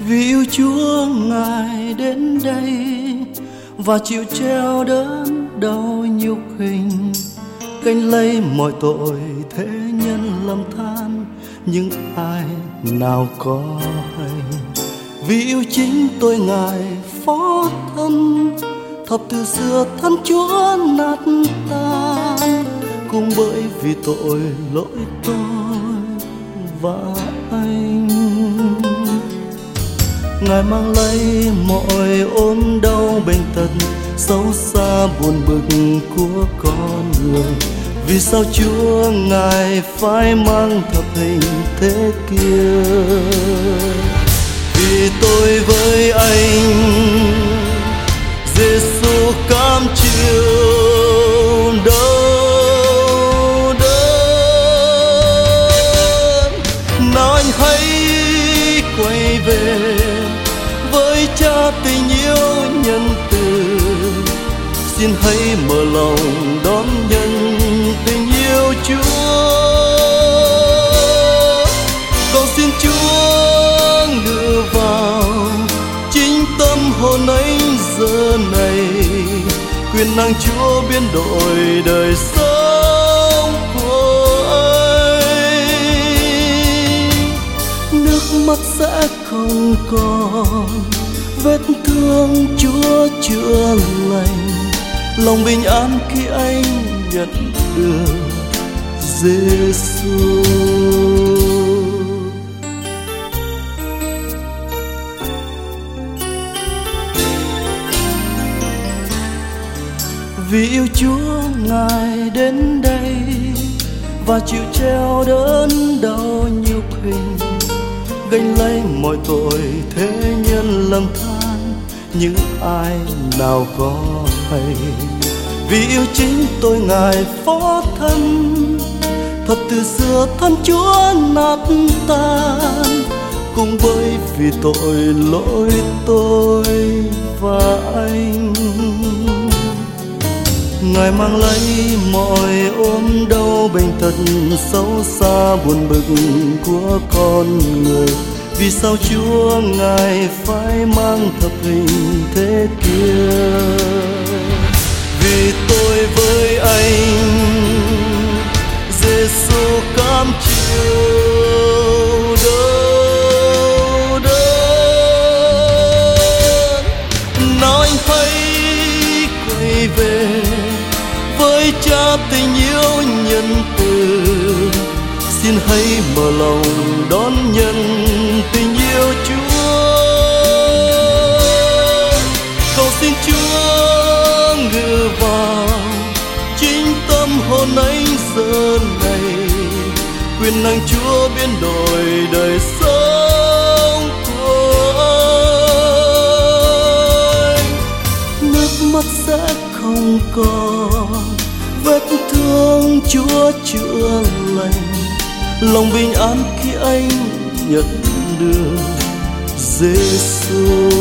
Vì yêu Chúa Ngài đến đây và chịu treo đớn đau nhục hình, gánh lấy mọi tội thế nhân lầm than, nhưng ai nào có hay. Vì yêu chính tôi Ngài phó thân, thập từ xưa thân Chúa nát tan, cũng bởi vì tội lỗi tôi và anh. Ngài mang lấy mọi ốm đau bệnh tật, xấu xa buồn bực của con người. Vì sao Chúa Ngài phải mang thập hình thế kia? Vì tôi với anh Giêsu cam chịu đau đớn. Nào anh hãy quay về với Cha tình yêu nhân từ, xin hãy mở lòng đón nhận tình yêu Chúa. Cầu xin Chúa ngự vào chính tâm hồn anh giờ này, quyền năng Chúa biến đổi đời sống của anh. Nước mắt sẽ không còn, vết thương Chúa chữa lành, lòng bình an khi anh nhận được Giêsu. Vì yêu Chúa Ngài đến đây và chịu treo đớn đau nhục hình, gánh lấy mọi tội thế nhân lầm than, những ai nào có hay. Vì yêu chính tôi Ngài phó thân, thập từ xưa thân Chúa nát tan, cũng bởi vì tội lỗi tôi và anh. Ngài mang lấy mọi ốm đau bệnh tật, xấu xa buồn bực của con người. Vì sao Chúa Ngài phải mang thập hình thế kia? Vì tôi với anh Giêsu cam chịu đau đớn. Nào anh hãy quay về với Cha tình yêu nhân từ, xin hãy mở lòng đón nhận tình yêu Chúa. Cầu xin Chúa ngự vào chính tâm hồn anh giờ này, quyền năng Chúa biến đổi đời sống của anh. Nước mắt sẽ không còn, vết thương Chúa chữa lành, lòng bình an khi anh nhận được Giêsu.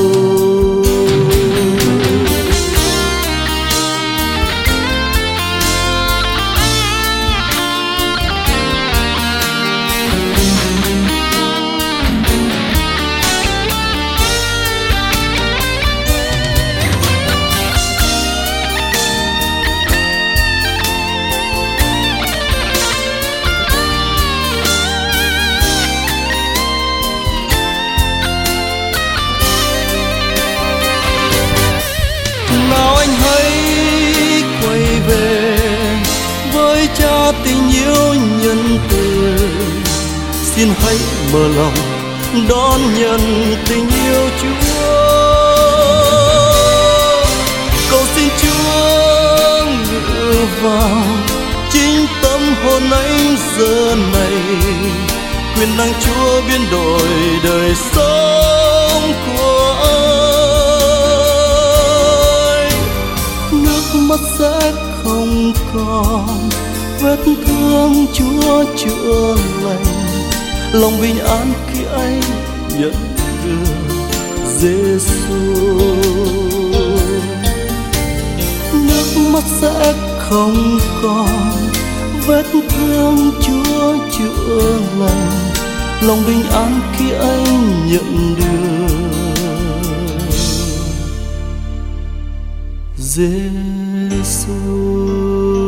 Cha tình yêu nhân từ, xin hãy mở lòng đón nhận tình yêu Chúa. Cầu xin Chúa ngự vào chính tâm hồn anh giờ này, quyền năng Chúa biến đổi đời sống của anh. Nước mắt sẽ không còn, vết thương Chúa chữa lành, lòng bình an khi anh nhận được Giêsu. Nước mắt sẽ không còn, vết thương Chúa chữa lành, lòng bình an khi anh nhận được Giêsu.